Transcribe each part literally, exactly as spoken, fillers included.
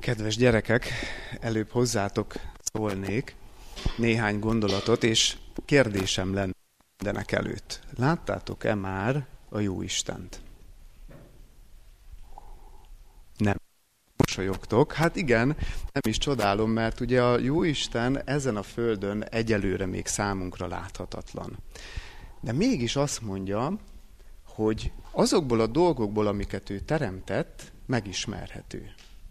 Kedves gyerekek, előbb hozzátok szólnék néhány gondolatot, és kérdésem lenne mindenek előtt. Láttátok-e már a Jóistent? Nem. Mosolyogtok? Hát igen, nem is csodálom, mert ugye a Jóisten ezen a földön egyelőre még számunkra láthatatlan. De mégis azt mondja, hogy azokból a dolgokból, amiket ő teremtett, megismerhető.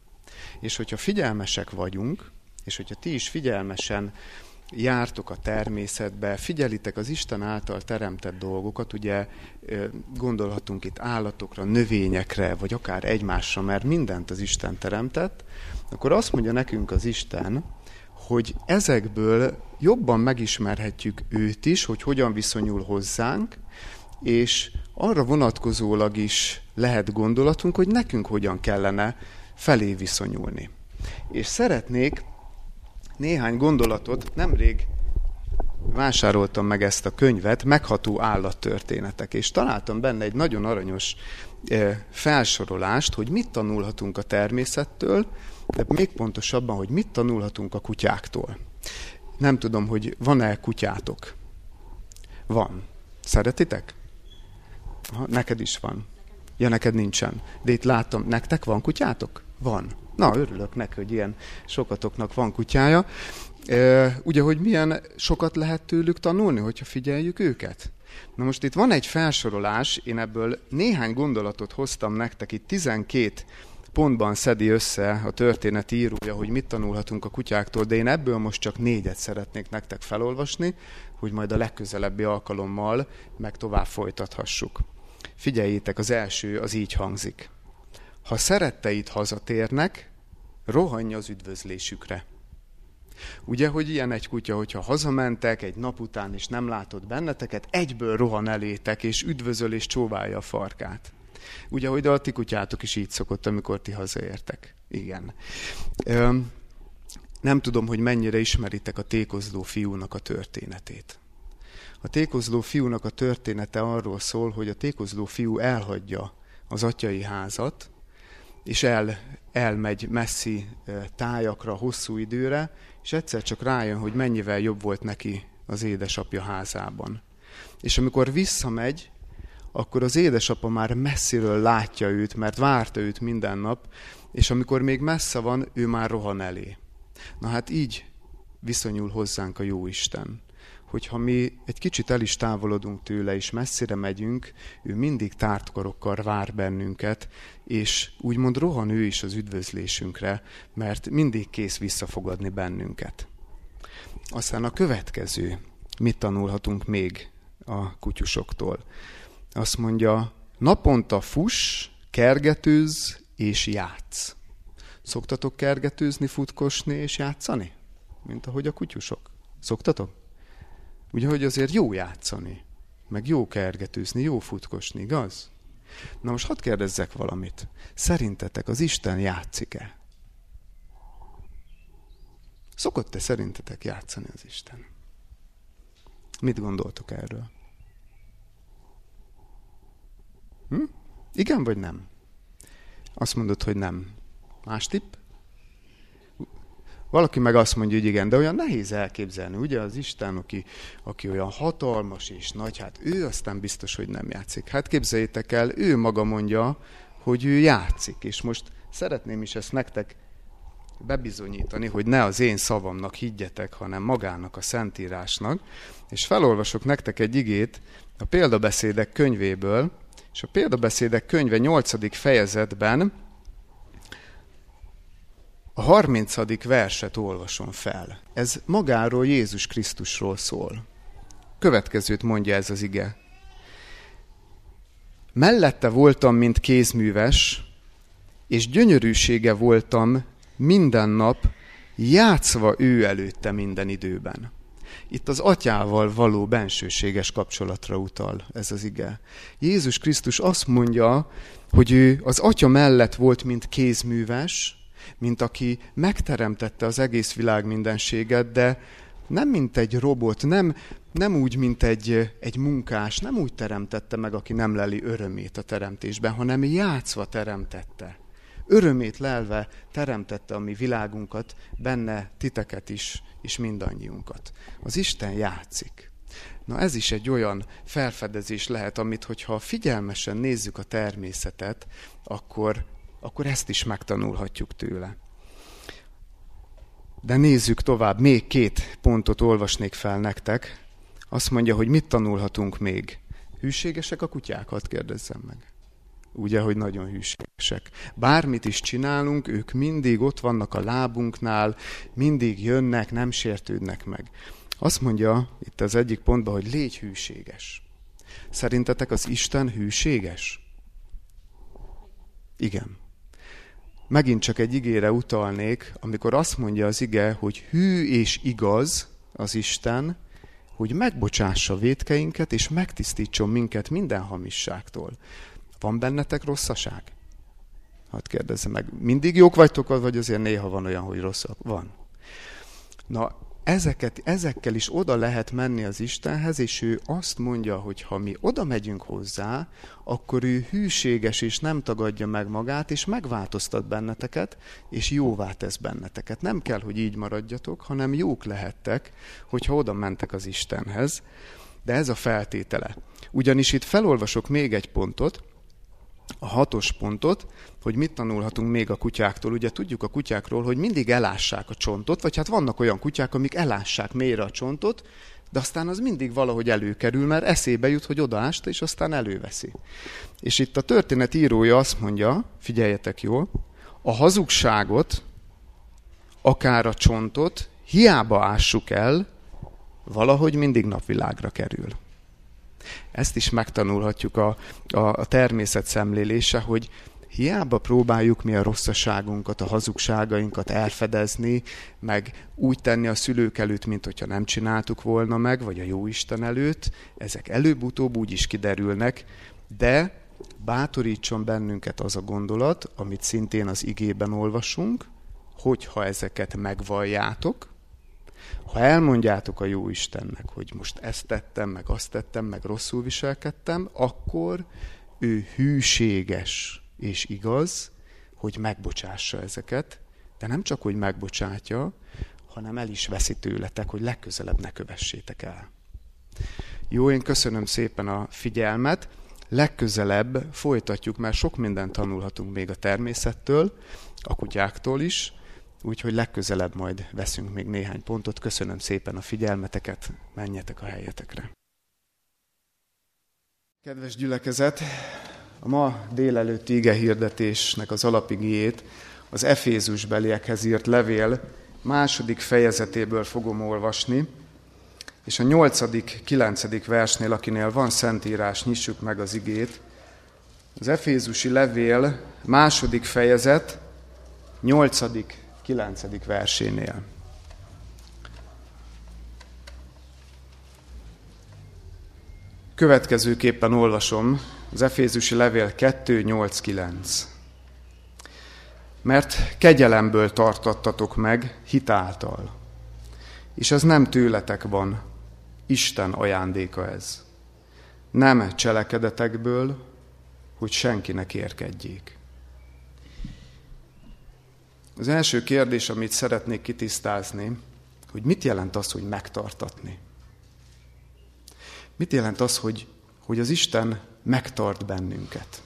És hogyha figyelmesek vagyunk, és hogyha ti is figyelmesen jártok a természetbe, figyelitek az Isten által teremtett dolgokat, ugye gondolhatunk itt állatokra, növényekre, vagy akár egymásra, mert mindent az Isten teremtett, akkor azt mondja nekünk az Isten, hogy ezekből jobban megismerhetjük őt is, hogy hogyan viszonyul hozzánk, és arra vonatkozólag is lehet gondolatunk, hogy nekünk hogyan kellene felé viszonyulni. És szeretnék néhány gondolatot, nemrég vásároltam meg ezt a könyvet, Megható állattörténetek, és találtam benne egy nagyon aranyos felsorolást, hogy mit tanulhatunk a természettől, de még pontosabban, hogy mit tanulhatunk a kutyáktól. Nem tudom, hogy van-e kutyátok? Van. Szeretitek? Aha, neked is van. Ja, neked nincsen. De itt látom, nektek van kutyátok? Van. Na, örülök neki, hogy ilyen sokatoknak van kutyája. E, ugye, hogy milyen sokat lehet tőlük tanulni, hogyha figyeljük őket? Na most itt van egy felsorolás, én ebből néhány gondolatot hoztam nektek, itt tizenkét pontban szedi össze a történet írója, hogy mit tanulhatunk a kutyáktól, de én ebből most csak négyet szeretnék nektek felolvasni, hogy majd a legközelebbi alkalommal meg tovább folytathassuk. Figyeljétek, az első az így hangzik. Ha szeretteid hazatérnek, rohanj az üdvözlésükre. Ugye, hogy ilyen egy kutya, hogyha hazamentek egy nap után, és nem látod benneteket, egyből rohan elétek, és üdvözöl, és csóválja a farkát. Ugye, hogy a ti kutyátok is így szokott, amikor ti hazaértek. Igen. Öm, nem tudom, hogy mennyire ismeritek a tékozló fiúnak a történetét. A tékozló fiúnak a története arról szól, hogy a tékozló fiú elhagyja az atyai házat, és el, elmegy messzi tájakra, hosszú időre, és egyszer csak rájön, hogy mennyivel jobb volt neki az édesapja házában. És amikor visszamegy, akkor az édesapa már messziről látja őt, mert várta őt minden nap, és amikor még messze van, ő már rohan elé. Na hát így viszonyul hozzánk a Jóisten. Hogyha mi egy kicsit el is távolodunk tőle, és messzire megyünk, ő mindig tárt karokkal vár bennünket, és úgymond rohan ő is az üdvözlésünkre, mert mindig kész visszafogadni bennünket. Aztán a következő, mit tanulhatunk még a kutyusoktól? Azt mondja, naponta fuss, kergetőzz és játsz. Szoktatok kergetőzni, futkosni és játszani? Mint ahogy a kutyusok. Szoktatok? Ugye, hogy azért jó játszani, meg jó kergetőzni, jó futkosni, igaz? Na most hadd kérdezzek valamit. Szerintetek az Isten játszik-e? Szokott-e szerintetek játszani az Isten? Mit gondoltok erről? Hm? Igen vagy nem? Azt mondod, hogy nem. Más tipp? Valaki meg azt mondja, hogy igen, de olyan nehéz elképzelni, ugye az Isten, aki, aki olyan hatalmas és nagy, hát ő aztán biztos, hogy nem játszik. Hát képzeljétek el, ő maga mondja, hogy ő játszik, és most szeretném is ezt nektek bebizonyítani, hogy ne az én szavamnak higgyetek, hanem magának a Szentírásnak, és felolvasok nektek egy igét a Példabeszédek könyvéből, és a Példabeszédek könyve nyolcadik fejezetben a harmincadik verset olvasom fel. Ez magáról, Jézus Krisztusról szól. Következőt mondja ez az ige. Mellette voltam, mint kézműves, és gyönyörűsége voltam minden nap, játszva ő előtte minden időben. Itt az atyával való bensőséges kapcsolatra utal ez az ige. Jézus Krisztus azt mondja, hogy ő az atya mellett volt, mint kézműves, mint aki megteremtette az egész világ mindenséget, de nem mint egy robot, nem, nem úgy, mint egy, egy munkás, nem úgy teremtette meg, aki nem leli örömét a teremtésben, hanem játszva teremtette. örömét lelve teremtette a mi világunkat, benne titeket is, és mindannyiunkat. Az Isten játszik. Na ez is egy olyan felfedezés lehet, amit hogyha figyelmesen nézzük a természetet, akkor, akkor ezt is megtanulhatjuk tőle. De nézzük tovább, még két pontot olvasnék fel nektek. Azt mondja, hogy mit tanulhatunk még. Hűségesek a kutyák, hadd kérdezzem meg. Ugye, hogy nagyon hűségesek. Bármit is csinálunk, ők mindig ott vannak a lábunknál, mindig jönnek, nem sértődnek meg. Azt mondja itt az egyik pontban, hogy légy hűséges. Szerintetek az Isten hűséges? Igen. Megint csak egy igére utalnék, amikor azt mondja az ige, hogy hű és igaz az Isten, hogy megbocsássa vétkeinket, és megtisztítson minket minden hamisságtól. Van bennetek rosszaság? Hadd kérdezzem meg. Mindig jók vagytok, vagy azért néha van olyan, hogy rosszak? Van. Na, ezeket, ezekkel is oda lehet menni az Istenhez, és ő azt mondja, hogy ha mi oda megyünk hozzá, akkor ő hűséges, és nem tagadja meg magát, és megváltoztat benneteket, és jóvá tesz benneteket. Nem kell, hogy így maradjatok, hanem jók lehettek, hogyha oda mentek az Istenhez. De ez a feltétele. Ugyanis itt felolvasok még egy pontot, a hatos pontot, hogy mit tanulhatunk még a kutyáktól. Ugye tudjuk a kutyákról, hogy mindig elássák a csontot, vagy hát vannak olyan kutyák, amik elássák mélyre a csontot, de aztán az mindig valahogy előkerül, mert eszébe jut, hogy odaásta, és aztán előveszi. És itt a történet írója azt mondja, figyeljetek jól, a hazugságot, akár a csontot, hiába ássuk el, valahogy mindig napvilágra kerül. Ezt is megtanulhatjuk a, a, a természet szemlélése, hogy hiába próbáljuk mi a rosszaságunkat, a hazugságainkat elfedezni, meg úgy tenni a szülők előtt, mint hogyha nem csináltuk volna meg, vagy a Jóisten előtt, ezek előbb-utóbb úgy is kiderülnek, de bátorítson bennünket az a gondolat, amit szintén az igében olvasunk, hogyha ezeket megvalljátok, ha elmondjátok a Jóistennek, hogy most ezt tettem, meg azt tettem, meg rosszul viselkedtem, akkor ő hűséges és igaz, hogy megbocsássa ezeket, de nem csak, hogy megbocsátja, hanem el is veszi tőletek, hogy legközelebb ne kövessétek el. Jó, én köszönöm szépen a figyelmet, legközelebb folytatjuk, mert sok mindent tanulhatunk még a természettől, a kutyáktól is, úgyhogy legközelebb majd veszünk még néhány pontot. Köszönöm szépen a figyelmeteket, menjetek a helyetekre. Kedves gyülekezet, a ma délelőtti igehirdetésnek az alapigéjét az Efézusbeliekhez írt levél második fejezetéből fogom olvasni, és a nyolcadik, kilencedik versnél, akinél van szentírás, nyissuk meg az igét. Az Efézusi levél második fejezet, nyolcadik, kilencedik versénél. Következőképpen olvasom az Efézusi levél kettő, nyolc, kilenc. Mert kegyelemből tartattatok meg hitáltal, és ez nem tőletek van, Isten ajándéka ez. Nem cselekedetekből, hogy senkinek érkedjék. Az első kérdés, amit szeretnék kitisztázni, hogy mit jelent az, hogy megtartatni? Mit jelent az, hogy, hogy az Isten megtart bennünket?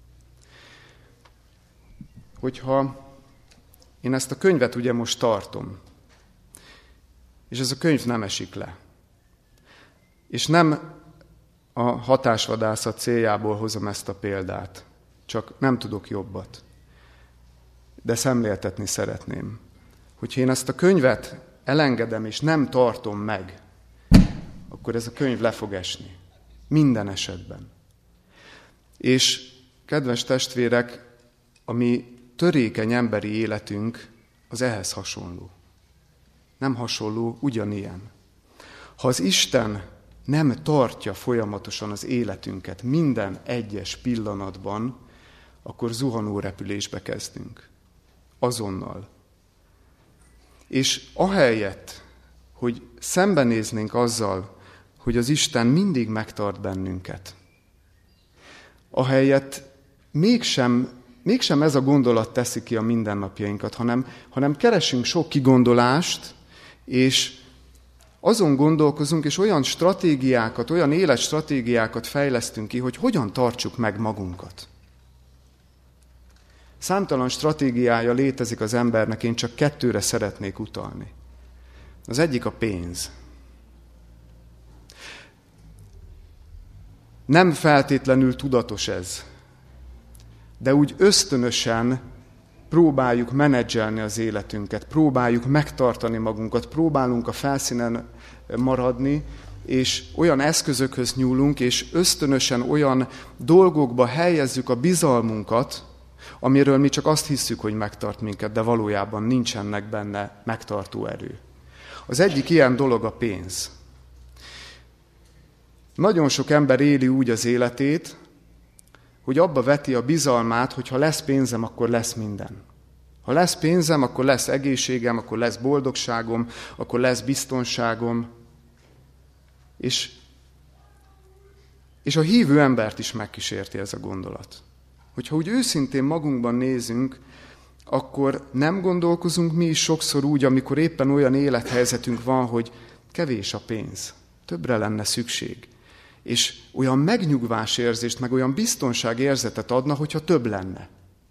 Hogyha én ezt a könyvet ugye most tartom, és ez a könyv nem esik le, és nem a hatásvadászat céljából hozom ezt a példát, csak nem tudok jobbat, de szemléltetni szeretném, hogyha én ezt a könyvet elengedem és nem tartom meg, akkor ez a könyv le fog esni. Minden esetben. És kedves testvérek, a mi törékeny emberi életünk az ehhez hasonló. Nem hasonló, ugyanilyen. Ha az Isten nem tartja folyamatosan az életünket minden egyes pillanatban, akkor zuhanó repülésbe kezdünk. Azonnal. És ahelyett, hogy szembenéznénk azzal, hogy az Isten mindig megtart bennünket, ahelyett mégsem mégsem ez a gondolat teszi ki a mindennapjainkat, hanem, hanem keresünk sok kigondolást, és azon gondolkozunk, és olyan stratégiákat, olyan életstratégiákat fejlesztünk ki, hogy hogyan tartsuk meg magunkat. Számtalan stratégiája létezik az embernek, én csak kettőre szeretnék utalni. Az egyik a pénz. Nem feltétlenül tudatos ez, de úgy ösztönösen próbáljuk menedzselni az életünket, próbáljuk megtartani magunkat, próbálunk a felszínen maradni, és olyan eszközökhöz nyúlunk, és ösztönösen olyan dolgokba helyezzük a bizalmunkat, amiről mi csak azt hisszük, hogy megtart minket, de valójában nincsenek benne megtartó erő. Az egyik ilyen dolog a pénz. Nagyon sok ember éli úgy az életét, hogy abba veti a bizalmát, hogy ha lesz pénzem, akkor lesz minden. Ha lesz pénzem, akkor lesz egészségem, akkor lesz boldogságom, akkor lesz biztonságom. És, és a hívő embert is megkísérti ez a gondolat. Hogyha úgy őszintén magunkban nézünk, akkor nem gondolkozunk mi is sokszor úgy, amikor éppen olyan élethelyzetünk van, hogy kevés a pénz, többre lenne szükség. És olyan megnyugvásérzést, meg olyan biztonságérzetet adna, hogyha több lenne.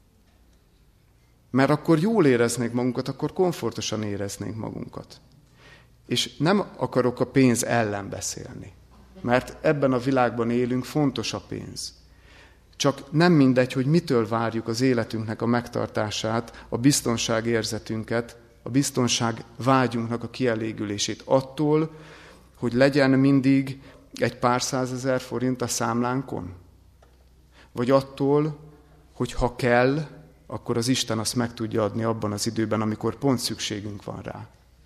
Mert akkor jól éreznénk magunkat, akkor komfortosan éreznénk magunkat. És nem akarok a pénz ellen beszélni. Mert ebben a világban élünk, fontos a pénz. Csak nem mindegy, hogy mitől várjuk az életünknek a megtartását, a biztonságérzetünket, a biztonság vágyunknak a kielégülését. Attól, hogy legyen mindig egy pár százezer forint a számlánkon? Vagy attól, hogy ha kell, akkor az Isten azt meg tudja adni abban az időben, amikor pont szükségünk van rá.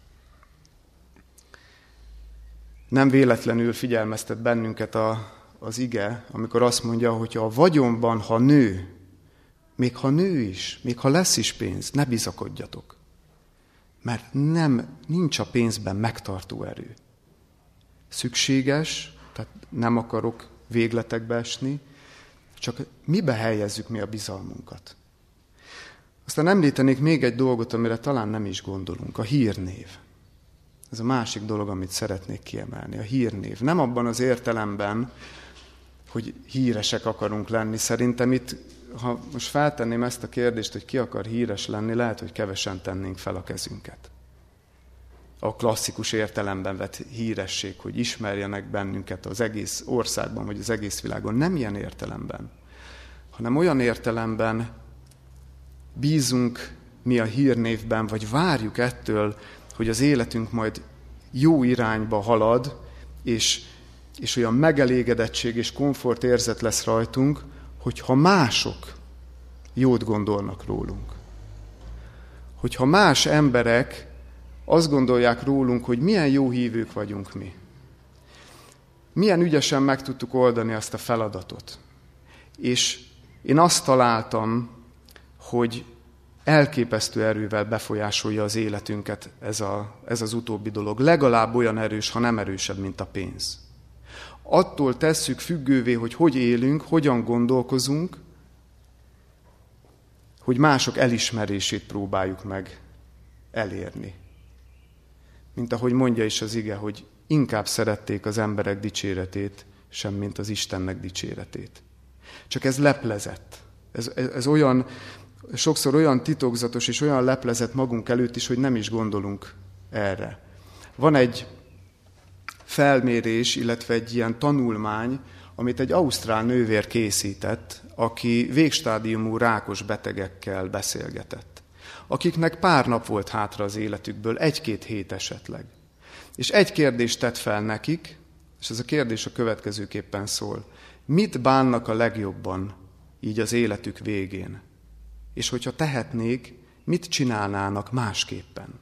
Nem véletlenül figyelmeztet bennünket a, az ige, amikor azt mondja, hogy a vagyonban, ha nő, még ha nő is, még ha lesz is pénz, ne bizakodjatok. Mert nem, nincs a pénzben megtartó erő. Szükséges, tehát nem akarok végletekbe esni, csak mibe helyezzük mi a bizalmunkat. Aztán említenék még egy dolgot, amire talán nem is gondolunk, a hírnév. Ez a másik dolog, amit szeretnék kiemelni, a hírnév. Nem abban az értelemben, hogy híresek akarunk lenni. Szerintem itt, ha most feltenném ezt a kérdést, hogy ki akar híres lenni, lehet, hogy kevesen tennénk fel a kezünket. A klasszikus értelemben vett híresség, hogy ismerjenek bennünket az egész országban, vagy az egész világon. Nem ilyen értelemben, hanem olyan értelemben bízunk mi a hírnévben, vagy várjuk ettől, hogy az életünk majd jó irányba halad, és, és olyan megelégedettség és komfortérzet lesz rajtunk, hogyha mások jót gondolnak rólunk. Hogyha más emberek azt gondolják rólunk, hogy milyen jó hívők vagyunk mi. Milyen ügyesen meg tudtuk oldani azt a feladatot. És én azt találtam, hogy elképesztő erővel befolyásolja az életünket ez, a, ez az utóbbi dolog. Legalább olyan erős, ha nem erősebb, mint a pénz. Attól tesszük függővé, hogy hogy élünk, hogyan gondolkozunk, hogy mások elismerését próbáljuk meg elérni. Mint ahogy mondja is az ige, hogy inkább szerették az emberek dicséretét, sem mint az Istennek dicséretét. Csak ez leplezett. Ez, ez, ez olyan, sokszor olyan titokzatos és olyan leplezett magunk előtt is, hogy nem is gondolunk erre. Van egy felmérés, illetve egy ilyen tanulmány, amit egy ausztrál nővér készített, aki végstádiumú rákos betegekkel beszélgetett, akiknek pár nap volt hátra az életükből, egy-két hét esetleg. És egy kérdést tett fel nekik, és ez a kérdés a következőképpen szól. Mit bánnak a legjobban így az életük végén? És hogyha tehetnék, mit csinálnának másképpen?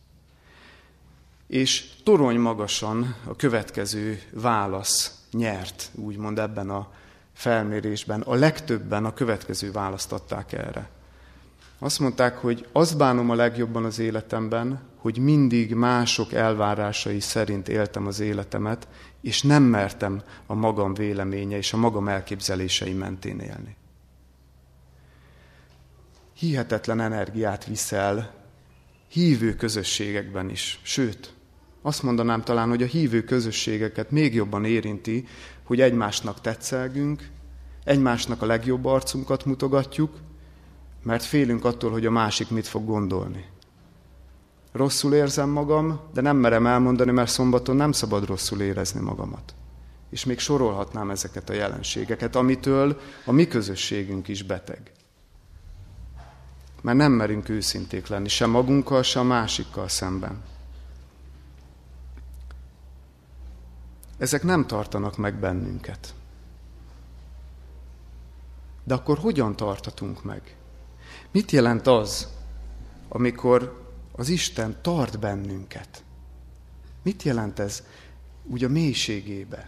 És torony magasan a következő válasz nyert, úgymond ebben a felmérésben. A legtöbben a következő választ adták erre. Azt mondták, hogy azt bánom a legjobban az életemben, hogy mindig mások elvárásai szerint éltem az életemet, és nem mertem a magam véleménye és a magam elképzelései mentén élni. hihetetlen energiát viszel hívő közösségekben is. Sőt, azt mondanám talán, hogy a hívő közösségeket még jobban érinti, hogy egymásnak tetszelgünk, egymásnak a legjobb arcunkat mutogatjuk, mert félünk attól, hogy a másik mit fog gondolni. Rosszul érzem magam, de nem merem elmondani, mert szombaton nem szabad rosszul érezni magamat. És még sorolhatnám ezeket a jelenségeket, amitől a mi közösségünk is beteg. Mert nem merünk őszinték lenni, se magunkkal, se a másikkal szemben. Ezek nem tartanak meg bennünket. De akkor hogyan tartatunk meg? Mit jelent az, amikor az Isten tart bennünket? Mit jelent ez úgy a mélységébe?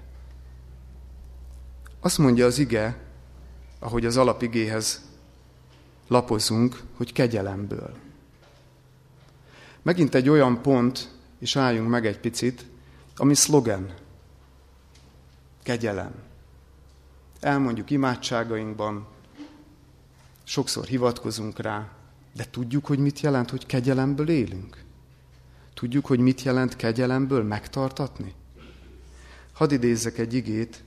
Azt mondja az ige, ahogy az alapigéhez lapozunk, hogy kegyelemből. Megint egy olyan pont, és álljunk meg egy picit, ami szlogen. Kegyelem. Elmondjuk imádságainkban, sokszor hivatkozunk rá, de tudjuk, hogy mit jelent, hogy kegyelemből élünk? Tudjuk, hogy mit jelent kegyelemből megtartatni? Hadd idézzek egy igét,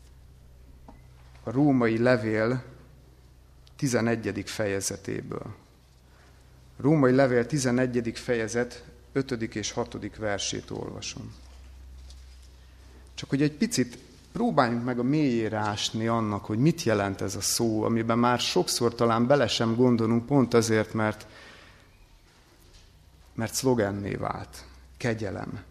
a római levél tizenegyedik fejezetéből. A római levél tizenegyedik fejezet ötödik és hatodik versét olvasom. Csak hogy egy picit próbáljunk meg a mélyére ásni annak, hogy mit jelent ez a szó, amiben már sokszor talán bele sem gondolunk, pont azért, mert, mert szlogenné vált. Kegyelem.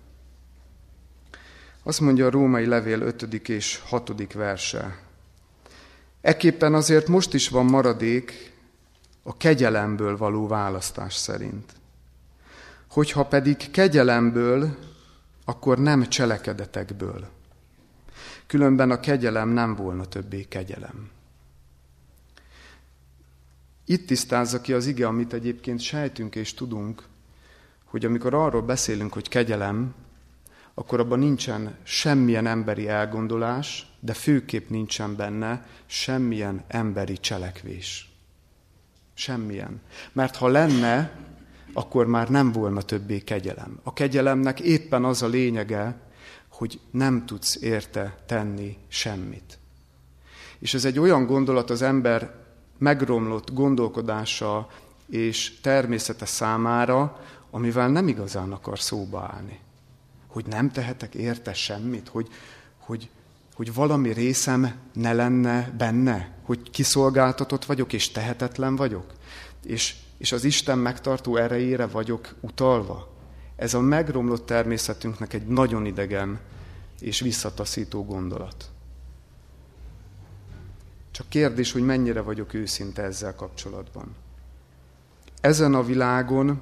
Azt mondja a római levél ötödik és hatodik verse. Ekképpen azért most is van maradék a kegyelemből való választás szerint. Hogyha pedig kegyelemből, akkor nem cselekedetekből. Különben a kegyelem nem volna többé kegyelem. Itt tisztázza ki az ige, amit egyébként sejtünk és tudunk, hogy amikor arról beszélünk, hogy kegyelem, akkor abban nincsen semmilyen emberi elgondolás, de főképp nincsen benne semmilyen emberi cselekvés. Semmilyen. Mert ha lenne, akkor már nem volna többé kegyelem. A kegyelemnek éppen az a lényege, hogy nem tudsz érte tenni semmit. És ez egy olyan gondolat az ember megromlott gondolkodása és természete számára, amivel nem igazán akar szóba állni. Hogy nem tehetek érte semmit, hogy, hogy, hogy valami részem ne lenne benne, hogy kiszolgáltatott vagyok és tehetetlen vagyok, és, és az Isten megtartó erejére vagyok utalva. Ez a megromlott természetünknek egy nagyon idegen és visszataszító gondolat. Csak kérdés, hogy mennyire vagyok őszinte ezzel kapcsolatban. Ezen a világon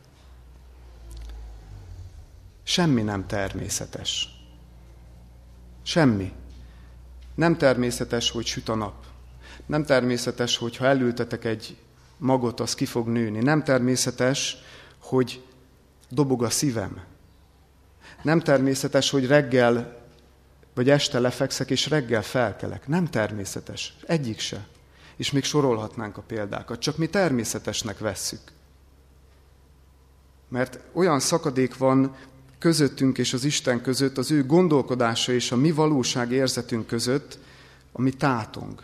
semmi nem természetes. Semmi. Nem természetes, hogy süt a nap. Nem természetes, hogy ha elültetek egy magot, az ki fog nőni. Nem természetes, hogy dobog a szívem. Nem természetes, hogy reggel vagy este lefekszek, és reggel felkelek. Nem természetes. Egyik se. És még sorolhatnánk a példákat. Csak mi természetesnek vesszük. Mert olyan szakadék van közöttünk és az Isten között, az ő gondolkodása és a mi valóság érzetünk között, ami tátong.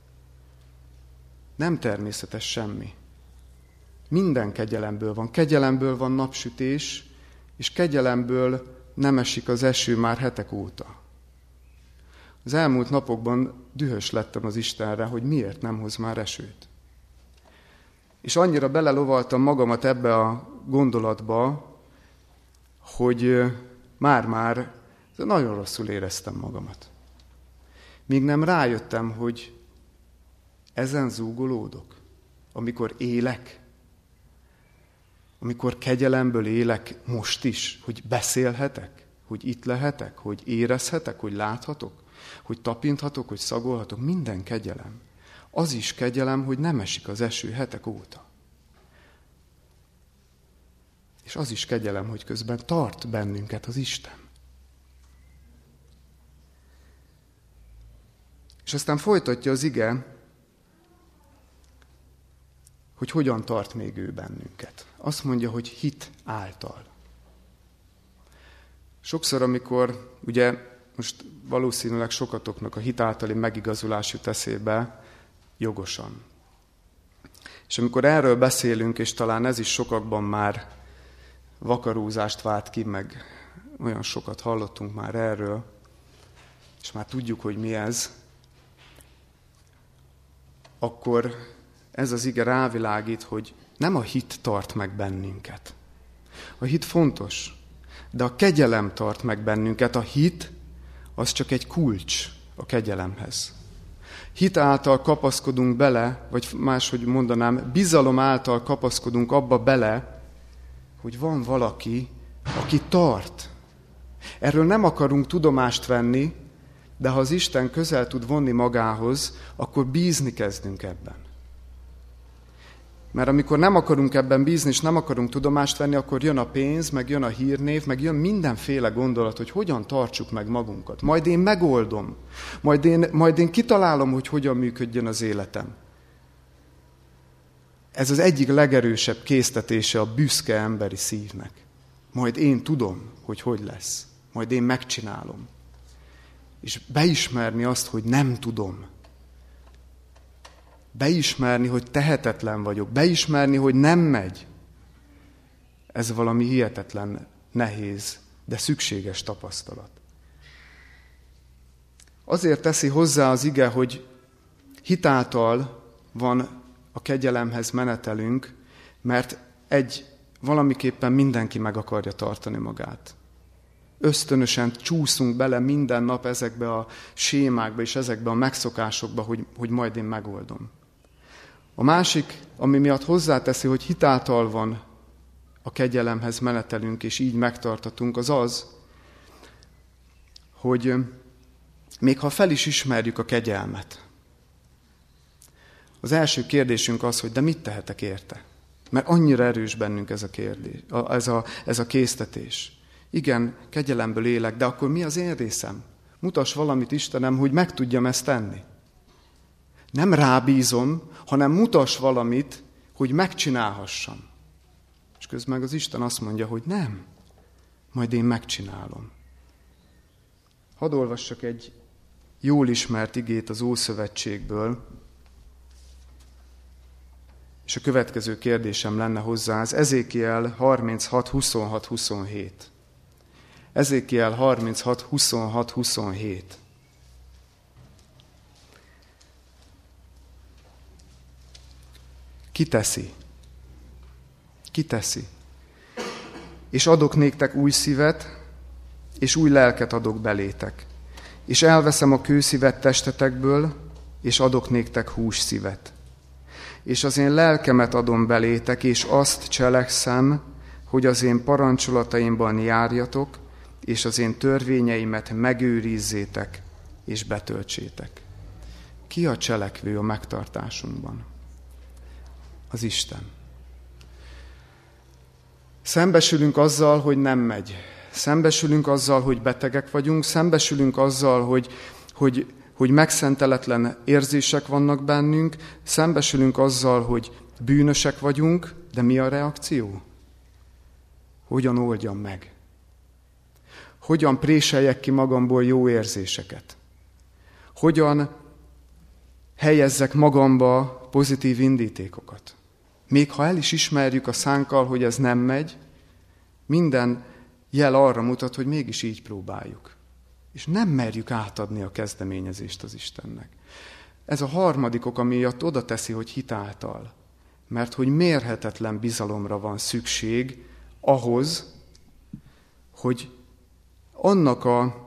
Nem természetes semmi. Minden kegyelemből van. Kegyelemből van napsütés, és kegyelemből nem esik az eső már hetek óta. Az elmúlt napokban dühös lettem az Istenre, hogy miért nem hoz már esőt. És annyira belelovaltam magamat ebbe a gondolatba, hogy már-már nagyon rosszul éreztem magamat. Míg nem rájöttem, hogy ezen zúgolódok, amikor élek, amikor kegyelemből élek most is, hogy beszélhetek, hogy itt lehetek, hogy érezhetek, hogy láthatok, hogy tapinthatok, hogy szagolhatok, minden kegyelem. Az is kegyelem, hogy nem esik az eső hetek óta. És az is kegyelem, hogy közben tart bennünket az Isten. És aztán folytatja az ige, hogy hogyan tart még ő bennünket. Azt mondja, hogy hit által. Sokszor, amikor, ugye most valószínűleg sokatoknak a hit általi megigazulás jut eszébe jogosan. És amikor erről beszélünk, és talán ez is sokakban már vakarózást vált ki, meg olyan sokat hallottunk már erről, és már tudjuk, hogy mi ez, akkor ez az ige rávilágít, hogy nem a hit tart meg bennünket. A hit fontos, de a kegyelem tart meg bennünket. A hit az csak egy kulcs a kegyelemhez. Hit által kapaszkodunk bele, vagy máshogy mondanám, bizalom által kapaszkodunk abba bele, hogy van valaki, aki tart. Erről nem akarunk tudomást venni, de ha az Isten közel tud vonni magához, akkor bízni kezdünk ebben. Mert amikor nem akarunk ebben bízni, és nem akarunk tudomást venni, akkor jön a pénz, meg jön a hírnév, meg jön mindenféle gondolat, hogy hogyan tartsuk meg magunkat. Majd én megoldom. Majd én, majd én kitalálom, hogy hogyan működjön az életem. Ez az egyik legerősebb késztetése a büszke emberi szívnek. Majd én tudom, hogy hogy lesz. Majd én megcsinálom. És beismerni azt, hogy nem tudom. Beismerni, hogy tehetetlen vagyok. Beismerni, hogy nem megy. Ez valami hihetetlen, nehéz, de szükséges tapasztalat. Azért teszi hozzá az ige, hogy hitáltal van a kegyelemhez menetelünk, mert egy, valamiképpen mindenki meg akarja tartani magát. Ösztönösen csúszunk bele minden nap ezekbe a sémákba és ezekbe a megszokásokba, hogy, hogy majd én megoldom. A másik, ami miatt hozzáteszi, hogy hitáltal van a kegyelemhez menetelünk, és így megtartatunk, az az, hogy még ha fel is ismerjük a kegyelmet, az első kérdésünk az, hogy de mit tehetek érte? Mert annyira erős bennünk ez a kérdés, ez a, ez a késztetés. Igen, kegyelemből élek, de akkor mi az én részem? Mutass valamit, Istenem, hogy meg tudjam ezt tenni. Nem rábízom, hanem mutass valamit, hogy megcsinálhassam. És közben meg az Isten azt mondja, hogy nem, majd én megcsinálom. Hadd olvassak egy jól ismert igét az Ószövetségből, és a következő kérdésem lenne hozzá, ez Ezékiel harminchat huszonhat huszonhét. Ezékiel harminchat huszonhat huszonhét. Ki teszi? Ki teszi? És adok néktek új szívet, és új lelket adok belétek. És elveszem a kőszívet testetekből, és adok néktek hússzívet. És az én lelkemet adom belétek, és azt cselekszem, hogy az én parancsolataimban járjatok, és az én törvényeimet megőrizzétek, és betöltsétek. Ki a cselekvő a megtartásunkban? Az Isten. Szembesülünk azzal, hogy nem megy. Szembesülünk azzal, hogy betegek vagyunk. Szembesülünk azzal, hogy, hogy, hogy megszenteletlen érzések vannak bennünk. Szembesülünk azzal, hogy bűnösek vagyunk, de mi a reakció? Hogyan oldjam meg? Hogyan préseljek ki magamból jó érzéseket? Hogyan helyezzek magamba pozitív indítékokat? Még ha el is ismerjük a szánkkal, hogy ez nem megy, minden jel arra mutat, hogy mégis így próbáljuk. És nem merjük átadni a kezdeményezést az Istennek. Ez a harmadik ok, ami miatt oda teszi, hogy hitáltal. Mert hogy mérhetetlen bizalomra van szükség ahhoz, hogy annak a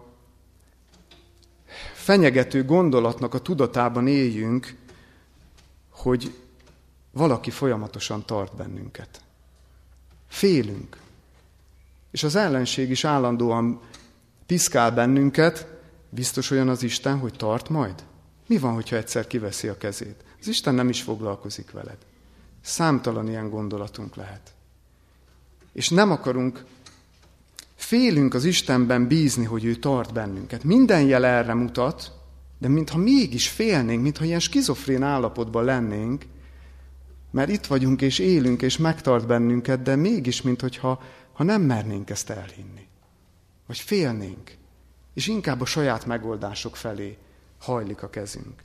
fenyegető gondolatnak a tudatában éljünk, hogy valaki folyamatosan tart bennünket. Félünk. És az ellenség is állandóan piszkál bennünket, biztos olyan az Isten, hogy tart majd? Mi van, hogyha egyszer kiveszi a kezét? Az Isten nem is foglalkozik veled. Számtalan ilyen gondolatunk lehet. És nem akarunk, félünk az Istenben bízni, hogy ő tart bennünket. Minden jel erre mutat, de mintha mégis félnénk, mintha ilyen skizofrén állapotban lennénk, Mert itt vagyunk és élünk és megtart bennünket, de mégis, minthogyha ha nem mernénk ezt elhinni. Vagy félnénk. És inkább a saját megoldások felé hajlik a kezünk.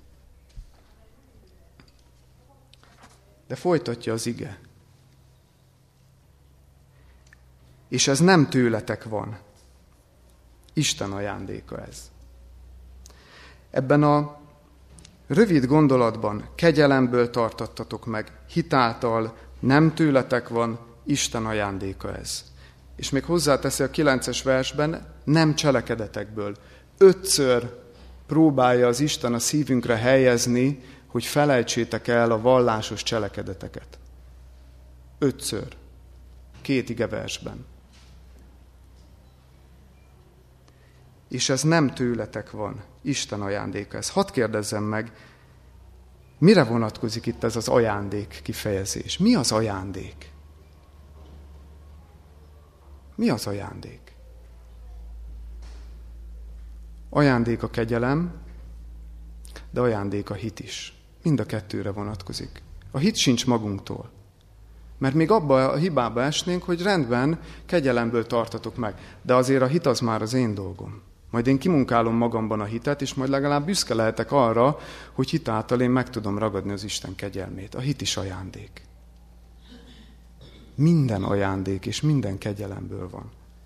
De folytatja az ige. És ez nem tőletek van. Isten ajándéka ez. Ebben a rövid gondolatban kegyelemből tartattatok meg, hitáltal nem tőletek van, Isten ajándéka ez. És még hozzáteszi a kilences versben, nem cselekedetekből. Ötször próbálja az Isten a szívünkre helyezni, hogy felejtsétek el a vallásos cselekedeteket. Ötször. Két igeversben. És ez nem tőletek van, Isten ajándéka ez. Hadd kérdezzem meg, mire vonatkozik itt ez az ajándék kifejezés? Mi az ajándék? Mi az ajándék? Ajándék a kegyelem, de ajándék a hit is. Mind a kettőre vonatkozik. A hit sincs magunktól. Mert még abba a hibába esnénk, hogy rendben, kegyelemből tartatok meg. De azért a hit az már az én dolgom. Majd én kimunkálom magamban a hitet, és majd legalább büszke lehetek arra, hogy hit által én meg tudom ragadni az Isten kegyelmét. A hit is ajándék. Minden ajándék és minden kegyelemből van.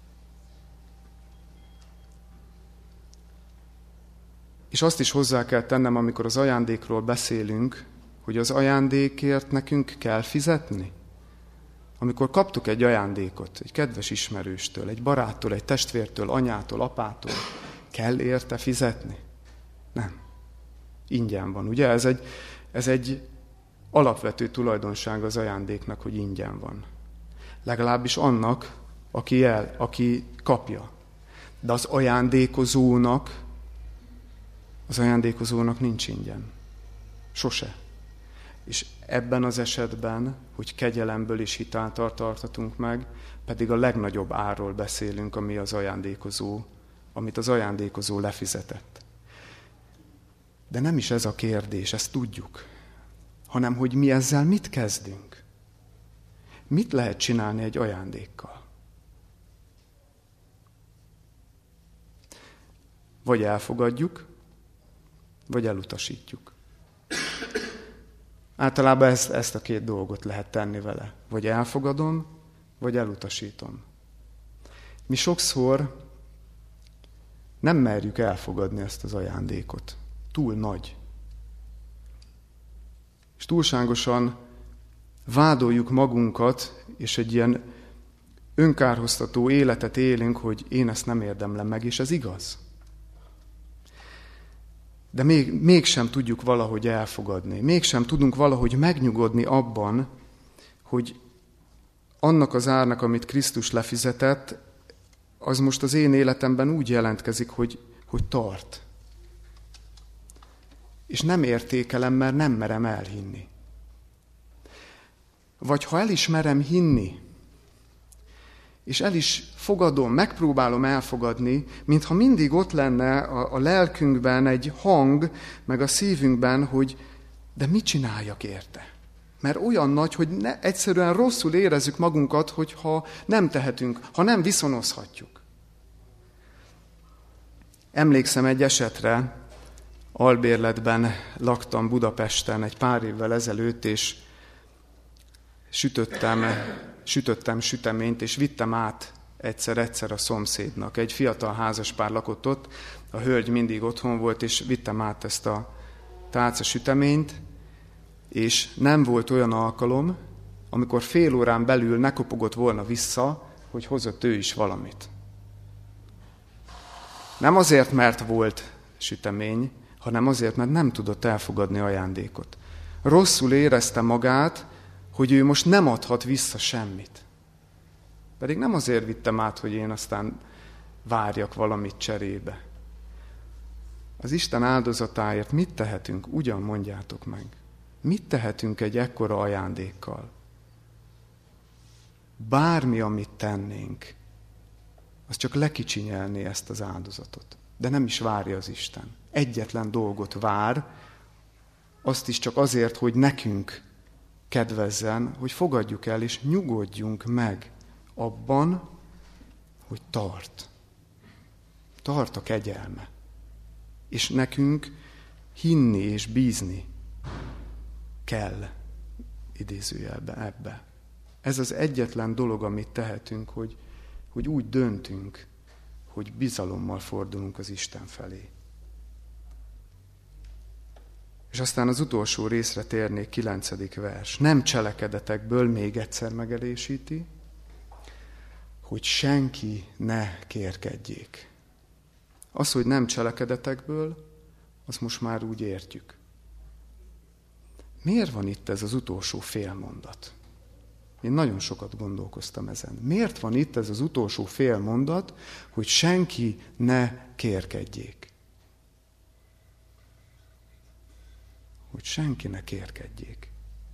És azt is hozzá kell tennem, amikor az ajándékról beszélünk, hogy az ajándékért nekünk kell fizetni. Amikor kaptuk egy ajándékot, egy kedves ismerőstől, egy baráttól, egy testvértől, anyától, apától, kell érte fizetni? Nem. Ingyen van, ugye? Ez egy, ez egy alapvető tulajdonság az ajándéknak, hogy ingyen van. Legalábbis annak, aki, el, aki kapja. De az ajándékozónak, az ajándékozónak nincs ingyen. Sose. És ebben az esetben, hogy kegyelemből és hitáltal tartatunk meg, pedig a legnagyobb árról beszélünk, ami az ajándékozó, amit az ajándékozó lefizetett. De nem is ez a kérdés, ezt tudjuk, hanem hogy mi ezzel mit kezdünk. Mit lehet csinálni egy ajándékkal? Vagy elfogadjuk, vagy elutasítjuk. Általában ezt, ezt a két dolgot lehet tenni vele. Vagy elfogadom, vagy elutasítom. Mi sokszor nem merjük elfogadni ezt az ajándékot. Túl nagy. És túlságosan vádoljuk magunkat, és egy ilyen önkárhoztató életet élünk, hogy én ezt nem érdemlem meg, és ez igaz. De még, mégsem tudjuk valahogy elfogadni. Mégsem tudunk valahogy megnyugodni abban, hogy annak az árnak, amit Krisztus lefizetett, az most az én életemben úgy jelentkezik, hogy, hogy tart. És nem értékelem, mert nem merem elhinni. Vagy ha el is merem hinni, és el is fogadom, megpróbálom elfogadni, mintha mindig ott lenne a, a lelkünkben egy hang, meg a szívünkben, hogy de mit csináljak érte? Mert olyan nagy, hogy ne, egyszerűen rosszul érezzük magunkat, hogyha nem tehetünk, ha nem viszonozhatjuk. Emlékszem egy esetre, albérletben laktam Budapesten egy pár évvel ezelőtt, és sütöttem, sütöttem süteményt, és vittem át egyszer-egyszer a szomszédnak. Egy fiatal házaspár lakott ott, a hölgy mindig otthon volt, és vittem át ezt a tálca süteményt, és nem volt olyan alkalom, amikor fél órán belül ne kopogott volna vissza, hogy hozott ő is valamit. Nem azért, mert volt sütemény, hanem azért, mert nem tudott elfogadni ajándékot. Rosszul érezte magát, hogy ő most nem adhat vissza semmit. Pedig nem azért vittem át, hogy én aztán várjak valamit cserébe. Az Isten áldozatáért mit tehetünk? Ugyan mondjátok meg. Mit tehetünk egy ekkora ajándékkal? Bármi, amit tennénk, az csak lekicsinyelné ezt az áldozatot. De nem is várja az Isten. Egyetlen dolgot vár, azt is csak azért, hogy nekünk kedvezzen, hogy fogadjuk el és nyugodjunk meg abban, hogy tart. Tart a kegyelme. És nekünk hinni és bízni kell, idézőjelben ebbe. Ez az egyetlen dolog, amit tehetünk, hogy, hogy úgy döntünk, hogy bizalommal fordulunk az Isten felé. És aztán az utolsó részre térnék, kilencedik vers. Nem cselekedetekből, még egyszer megerősíti, hogy senki ne kérkedjék. Az, hogy nem cselekedetekből, azt most már úgy értjük. Miért van itt ez az utolsó félmondat? Én nagyon sokat gondolkoztam ezen. Miért van itt ez az utolsó félmondat, hogy senki ne kérkedjék? Hogy senki ne kérkedjék.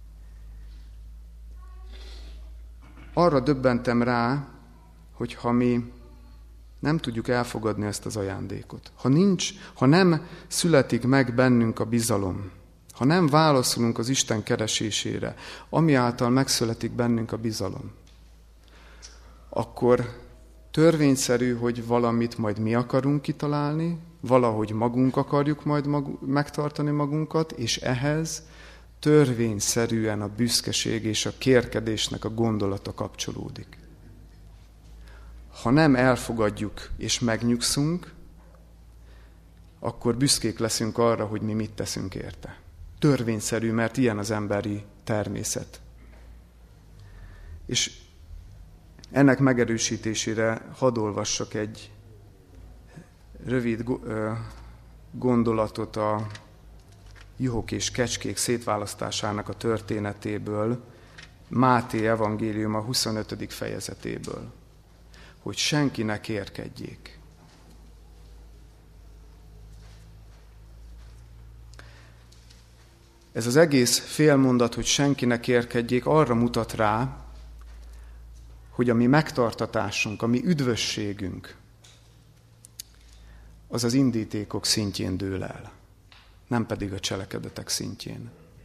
Arra döbbentem rá, hogy ha mi nem tudjuk elfogadni ezt az ajándékot, ha nincs, ha nem születik meg bennünk a bizalom, ha nem válaszolunk az Isten keresésére, ami által megszületik bennünk a bizalom, akkor törvényszerű, hogy valamit majd mi akarunk kitalálni, valahogy magunk akarjuk majd magunk, megtartani magunkat, és ehhez törvényszerűen a büszkeség és a kérkedésnek a gondolata kapcsolódik. Ha nem elfogadjuk és megnyugszunk, akkor büszkék leszünk arra, hogy mi mit teszünk érte. Törvényszerű, mert ilyen az emberi természet. És ennek megerősítésére hadd olvassak egy rövid gondolatot a juhok és kecskék szétválasztásának a történetéből, Máté evangélium a huszonötödik fejezetéből, hogy senki ne kérkedjék. Ez az egész félmondat, hogy senki ne kérkedjék, arra mutat rá, hogy a mi megtartatásunk, a mi üdvösségünk, az az indítékok szintjén dől el, nem pedig a cselekedetek szintjén.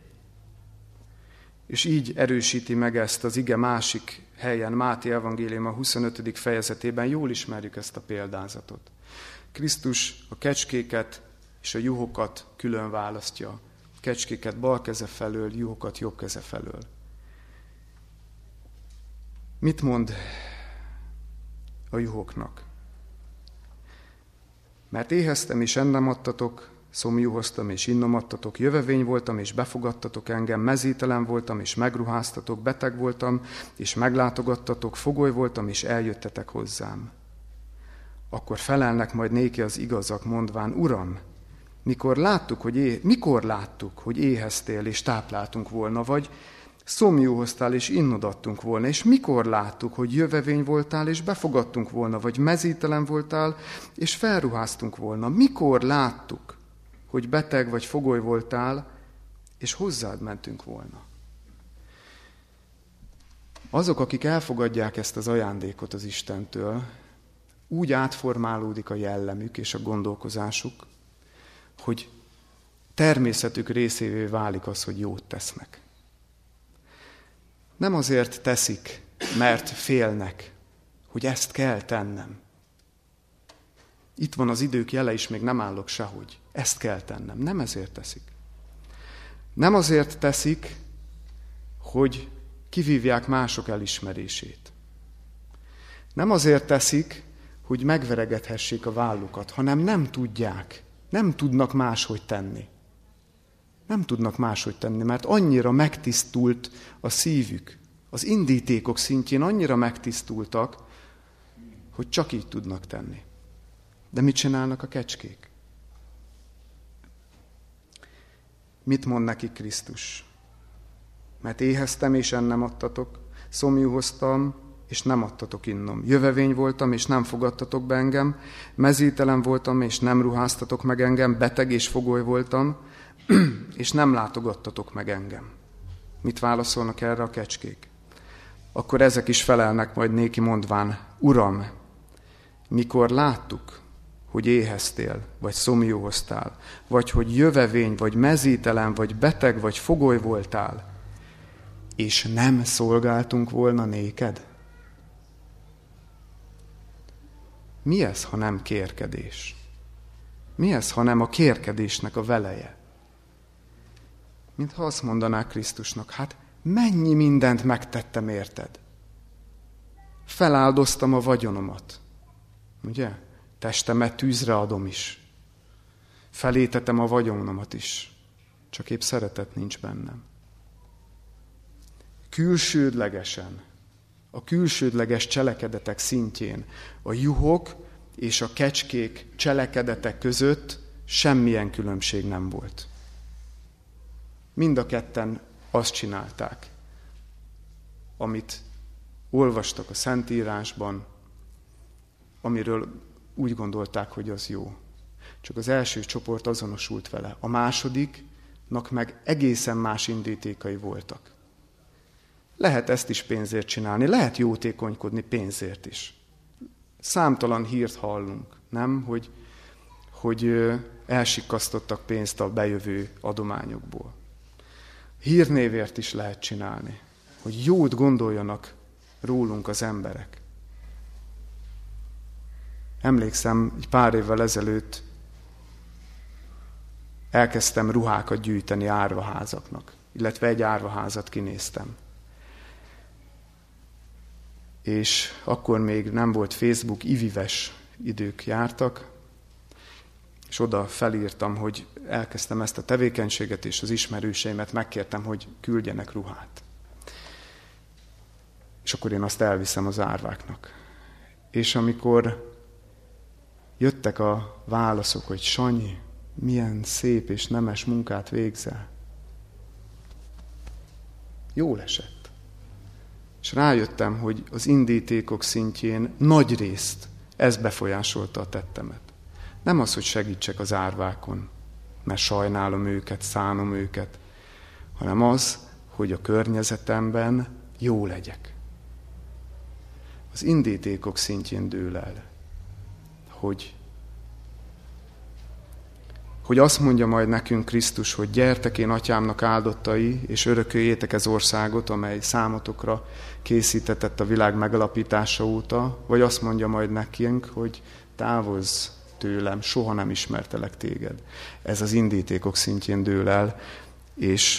És így erősíti meg ezt az ige másik helyen, Máté evangélium a huszonötödik fejezetében, jól ismerjük ezt a példázatot. Krisztus a kecskéket és a juhokat külön választja. Kecskéket bal keze felől, juhokat jobb keze felől. Mit mond a juhoknak? Mert éheztem és ennem adtatok, szomjúhoztam és innom adtatok, jövevény voltam és befogadtatok engem, mezítelen voltam és megruháztatok, beteg voltam és meglátogattatok, fogoly voltam és eljöttetek hozzám. Akkor felelnek majd néki az igazak, mondván, Uram, mikor láttuk, hogy, é... mikor láttuk, hogy éheztél és tápláltunk volna, vagy szomjúhoztál és innod adtunk volna, és mikor láttuk, hogy jövevény voltál és befogadtunk volna, vagy mezítelen voltál és felruháztunk volna. Mikor láttuk, hogy beteg vagy fogoly voltál, és hozzád mentünk volna. Azok, akik elfogadják ezt az ajándékot az Istentől, úgy átformálódik a jellemük és a gondolkozásuk, hogy természetük részévé válik az, hogy jót tesznek. Nem azért teszik, mert félnek, hogy ezt kell tennem. Itt van az idők jele, és még nem állok sehogy. Ezt kell tennem. Nem ezért teszik. Nem azért teszik, hogy kivívják mások elismerését. Nem azért teszik, hogy megveregethessék a vállukat, hanem nem tudják, nem tudnak máshogy tenni. Nem tudnak máshogy tenni, mert annyira megtisztult a szívük. Az indítékok szintjén annyira megtisztultak, hogy csak így tudnak tenni. De mit csinálnak a kecskék? Mit mond neki Krisztus? Mert éheztem, és ennem adtatok, szomjúhoztam, és nem adtatok innom. Jövevény voltam, és nem fogadtatok be engem, mezítelen voltam, és nem ruháztatok meg engem, beteg és fogoly voltam, és nem látogattatok meg engem. Mit válaszolnak erre a kecskék? Akkor ezek is felelnek majd néki mondván, Uram, mikor láttuk, hogy éheztél, vagy szomjúhoztál, vagy hogy jövevény, vagy mezítelen, vagy beteg, vagy fogoly voltál, és nem szolgáltunk volna néked? Mi ez, ha nem kérkedés? Mi ez, ha nem a kérkedésnek a veleje? Mintha azt mondaná Krisztusnak, hát mennyi mindent megtettem érted? Feláldoztam a vagyonomat. Ugye? Testemet tűzre adom is. Felétetem a vagyonomat is. Csak épp szeretet nincs bennem. Külsődlegesen, a külsődleges cselekedetek szintjén a juhok és a kecskék cselekedetek között semmilyen különbség nem volt. Mind a ketten azt csinálták, amit olvastak a Szentírásban, amiről úgy gondolták, hogy az jó. Csak az első csoport azonosult vele. A másodiknak meg egészen más indítékai voltak. Lehet ezt is pénzért csinálni, lehet jótékonykodni pénzért is. Számtalan hírt hallunk, nem? Hogy, hogy elsikkasztottak pénzt a bejövő adományokból. Hírnévért is lehet csinálni, hogy jót gondoljanak rólunk az emberek. Emlékszem, egy pár évvel ezelőtt elkezdtem ruhákat gyűjteni árvaházaknak, illetve egy árvaházat kinéztem. És akkor még nem volt Facebook, ivives idők jártak, és oda felírtam, hogy elkezdtem ezt a tevékenységet, és az ismerőseimet megkértem, hogy küldjenek ruhát. És akkor én azt elviszem az árváknak. És amikor jöttek a válaszok, hogy Sanyi, milyen szép és nemes munkát végzel, jól esett. És rájöttem, hogy az indítékok szintjén nagy részt ez befolyásolta a tettemet. Nem az, hogy segítsek az árvákon, mert sajnálom őket, szánom őket, hanem az, hogy a környezetemben jó legyek. Az indítékok szintjén dől el, hogy, hogy azt mondja majd nekünk Krisztus, hogy gyertek én atyámnak áldottai, és örököljétek az országot, amely számotokra készítetett a világ megalapítása óta, vagy azt mondja majd nekünk, hogy távozz tőlem, soha nem ismertelek téged. Ez az indítékok szintjén dől el, és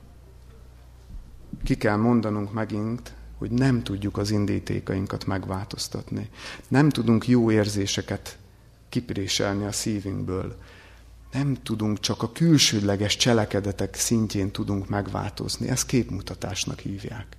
ki kell mondanunk megint, hogy nem tudjuk az indítékainkat megváltoztatni. Nem tudunk jó érzéseket kipréselni a szívünkből. Nem tudunk, csak a külsődleges cselekedetek szintjén tudunk megváltozni. Ezt képmutatásnak hívják.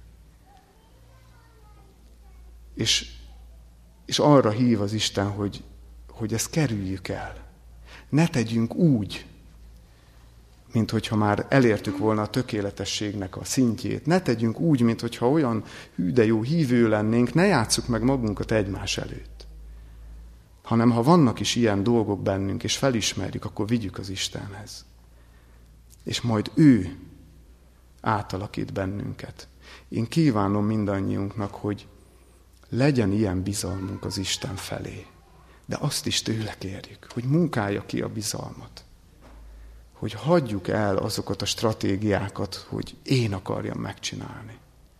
És, és arra hív az Isten, hogy, hogy ezt kerüljük el. Ne tegyünk úgy, mint hogyha már elértük volna a tökéletességnek a szintjét. Ne tegyünk úgy, mint hogyha olyan hű de jó hívő lennénk, ne játsszuk meg magunkat egymás előtt. Hanem ha vannak is ilyen dolgok bennünk, és felismerjük, akkor vigyük az Istenhez. És majd ő átalakít bennünket. Én kívánom mindannyiunknak, hogy legyen ilyen bizalmunk az Isten felé. De azt is tőle kérjük, hogy munkálja ki a bizalmat. Hogy hagyjuk el azokat a stratégiákat, hogy én akarjam megcsinálni.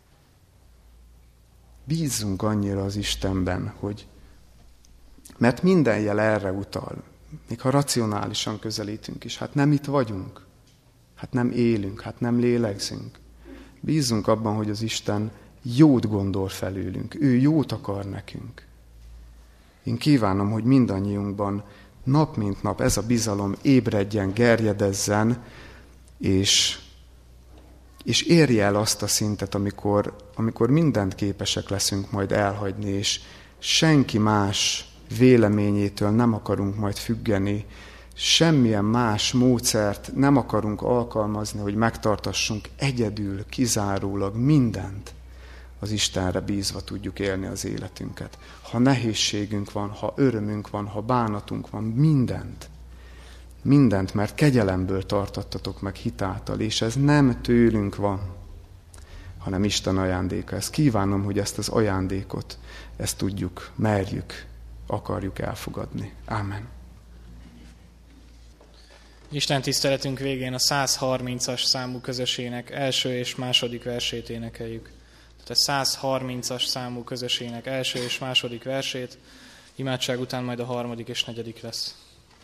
Bízzunk annyira az Istenben, hogy mert minden jel erre utal, még ha racionálisan közelítünk is, hát nem itt vagyunk, hát nem élünk, hát nem lélegzünk. Bízzunk abban, hogy az Isten jót gondol felőlünk, ő jót akar nekünk. Én kívánom, hogy mindannyiunkban nap mint nap ez a bizalom ébredjen, gerjedezzen, és, és érje el azt a szintet, amikor, amikor mindent képesek leszünk majd elhagyni, és senki más véleményétől nem akarunk majd függeni, semmilyen más módszert nem akarunk alkalmazni, hogy megtartassunk egyedül, kizárólag mindent. Az Istenre bízva tudjuk élni az életünket. Ha nehézségünk van, ha örömünk van, ha bánatunk van, mindent. Mindent, mert kegyelemből tartattatok meg hitáltal, és ez nem tőlünk van, hanem Isten ajándéka. Ezt kívánom, hogy ezt az ajándékot, ezt tudjuk, merjük, akarjuk elfogadni. Ámen. Isten tiszteletünk végén a száz harmincas számú közösének első és második versét énekeljük. Tehát a száz harmincas számú közösének első és második versét, imádság után majd a harmadik és negyedik lesz.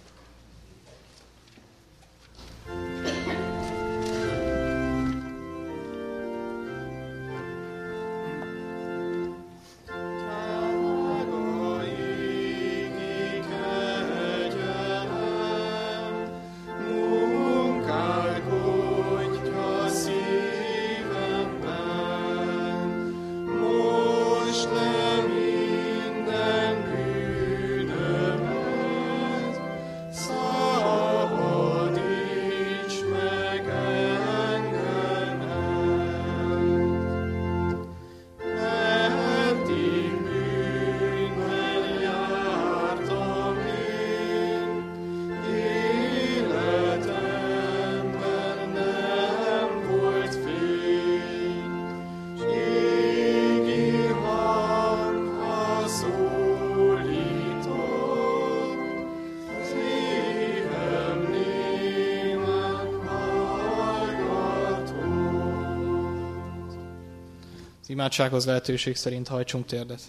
Imádsághoz lehetőség szerint hajtsunk térdet.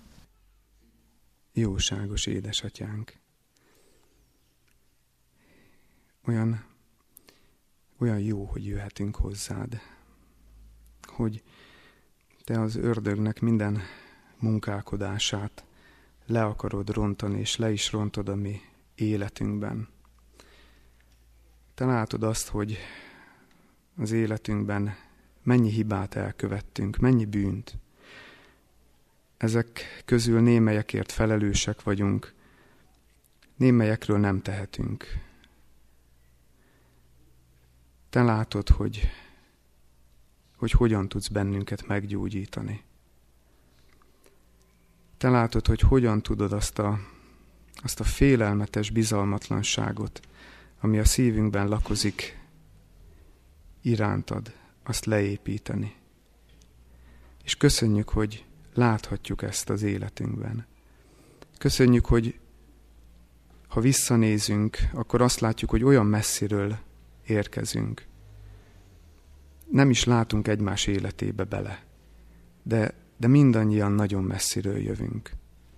Jóságos édesatyánk, olyan, olyan jó, hogy jöhetünk hozzád, hogy te az ördögnek minden munkálkodását le akarod rontani, és le is rontod a mi életünkben. Te látod azt, hogy az életünkben mennyi hibát elkövettünk, mennyi bűnt. Ezek közül némelyekért felelősek vagyunk, némelyekről nem tehetünk. Te látod, hogy, hogy hogyan tudsz bennünket meggyógyítani. Te látod, hogy hogyan tudod azt a, azt a félelmetes bizalmatlanságot, ami a szívünkben lakozik, irántad, azt leépíteni. És köszönjük, hogy láthatjuk ezt az életünkben. Köszönjük, hogy ha visszanézünk, akkor azt látjuk, hogy olyan messziről érkezünk. Nem is látunk egymás életébe bele, de, de mindannyian nagyon messziről jövünk.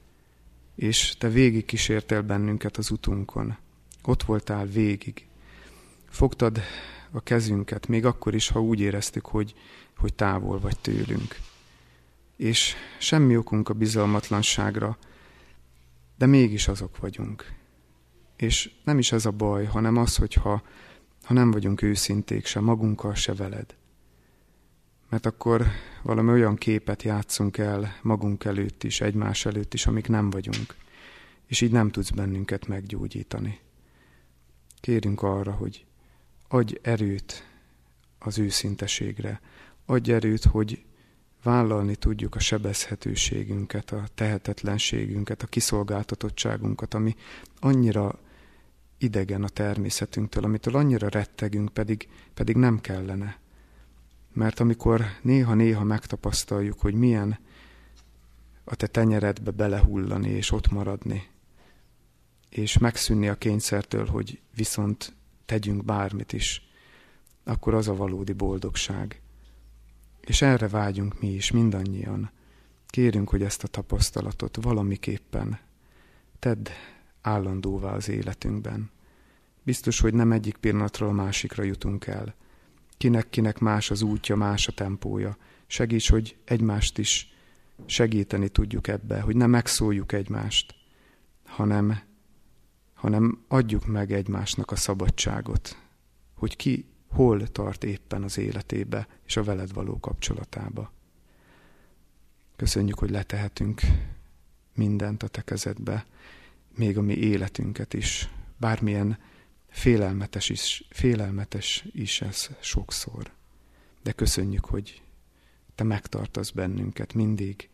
És te végig kísértél bennünket az utunkon. Ott voltál végig. Fogtad a kezünket, még akkor is, ha úgy éreztük, hogy, hogy távol vagy tőlünk. És semmi okunk a bizalmatlanságra, de mégis azok vagyunk. És nem is ez a baj, hanem az, hogyha ha nem vagyunk őszinték se magunkkal, se veled. Mert akkor valami olyan képet játszunk el magunk előtt is, egymás előtt is, amik nem vagyunk. És így nem tudsz bennünket meggyógyítani. Kérünk arra, hogy adj erőt az őszinteségre. Adj erőt, hogy vállalni tudjuk a sebezhetőségünket, a tehetetlenségünket, a kiszolgáltatottságunkat, ami annyira idegen a természetünktől, amitől annyira rettegünk, pedig, pedig nem kellene. Mert amikor néha-néha megtapasztaljuk, hogy milyen a te tenyeredbe belehullani és ott maradni, és megszűnni a kényszertől, hogy viszont tegyünk bármit is, akkor az a valódi boldogság. És erre vágyunk mi is, mindannyian. Kérünk, hogy ezt a tapasztalatot valamiképpen tedd állandóvá az életünkben. Biztos, hogy nem egyik pillanatról a másikra jutunk el. Kinek-kinek más az útja, más a tempója. Segíts, hogy egymást is segíteni tudjuk ebbe, hogy nem megszóljuk egymást, hanem, hanem adjuk meg egymásnak a szabadságot, hogy ki hol tart éppen az életébe és a veled való kapcsolatába. Köszönjük, hogy letehetünk mindent a te kezedbe, még a mi életünket is, bármilyen félelmetes is, félelmetes is ez sokszor. De köszönjük, hogy te megtartasz bennünket mindig,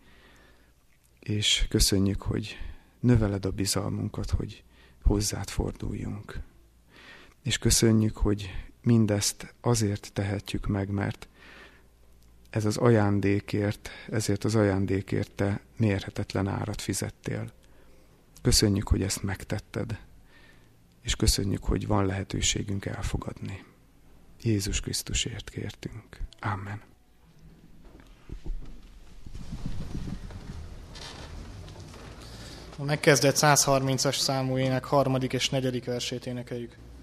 és köszönjük, hogy növeled a bizalmunkat, hogy hozzád forduljunk. És köszönjük, hogy mindezt azért tehetjük meg, mert ez az ajándékért, ezért az ajándékért te mérhetetlen árat fizettél. Köszönjük, hogy ezt megtetted. és köszönjük, hogy van lehetőségünk elfogadni. Jézus Krisztusért kértünk. Amen. A megkezdett százharmincas számú ének harmadik és negyedik versét énekeljük.